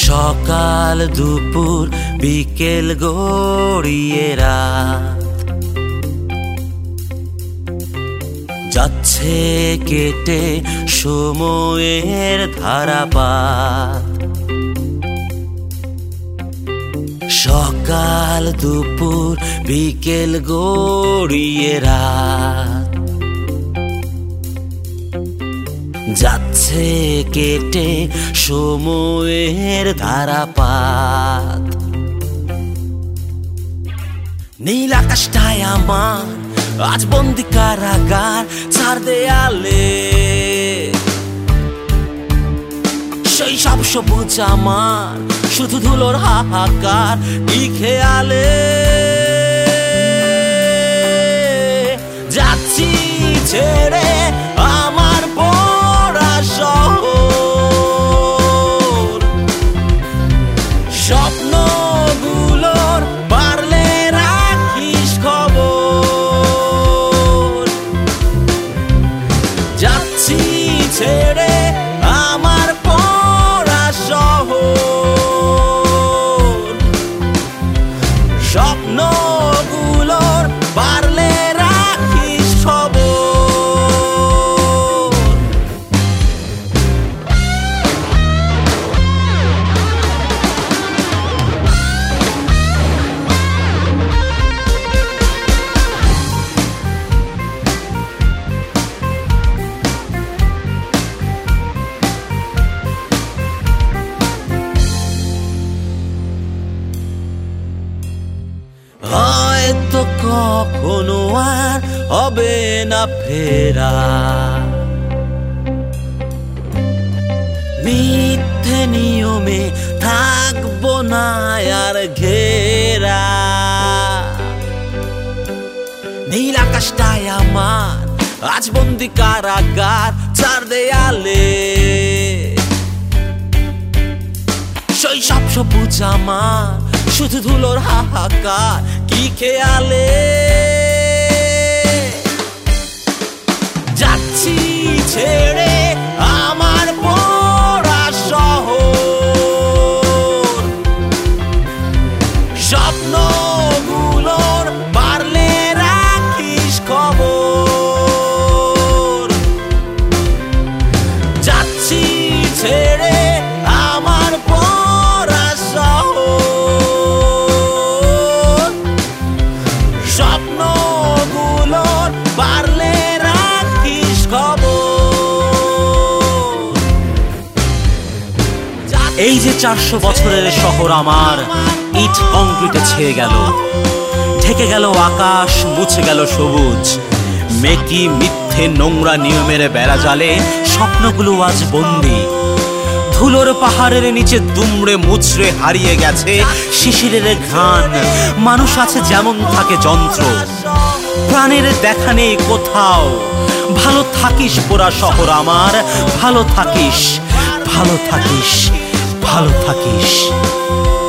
সকাল দুপুর বিকেল গড়িয়ে রাত যাচ্ছে কেটে সময়ের ধারাপাত। সকাল দুপুর বিকেল গড়িয়ে রাত যাচ্ছে কেটে সময়ের ধারাপাত। নীল আকাশটায় আমার আজ বন্দি কারাগার, চার দেয়ালে সেই সব সবুজ আমার শুধু ধুলোর হাহাকার। কি খেয়ালে যাচ্ছি ছেড়ে আমার পড়া শহর, স্বপ্নগুলোর পারলে রাখিস খবর। যাচ্ছি ছেড়ে আমার পড়া শহর, স্বপ্নগুলোর পারলে রাখিস খবর। হয়তো কখনো আর হবে না ফেরা, মিথ্যে নিয়মে থাকবো না আর ঘেরা। নীল আকাশটায় আমার আজ বন্দি কারাগার, চার দেয়ালে শৈশব সবুজ আমার শুধু ধুলোর হাহাকার। কি খেয়ালে যাচ্ছি ছেড়ে আমার পড়া শহর, স্বপ্নগুলোর পারলে রাখিস খবর। যাচ্ছি ছেড়ে আমার পড়া শহর, স্বপ্নগুলোর পারলে রাখিস খবর। এই যে 400 বছরের শহর আমার ইট কংক্রিটে ছেয়ে গেল, ঢেকে গেল আকাশ, মুছে গেল সবুজ। মেকি মিথ্যে নোংরা নিয়মের বেড়া জালে স্বপ্নগুলো আজ বন্দি। ধুলোর পাহাড়ের নিচে দুমড়ে মুচড়ে হারিয়ে গেছে শিশিরের ঘ্রাণ। মানুষ আছে যেমন থাকে যন্ত্র, প্রাণের দেখা নেই কোথাও। ভালো থাকিস পোড়া শহর আমার, ভালো থাকিস, ভালো থাকিস, ভালো থাকিস।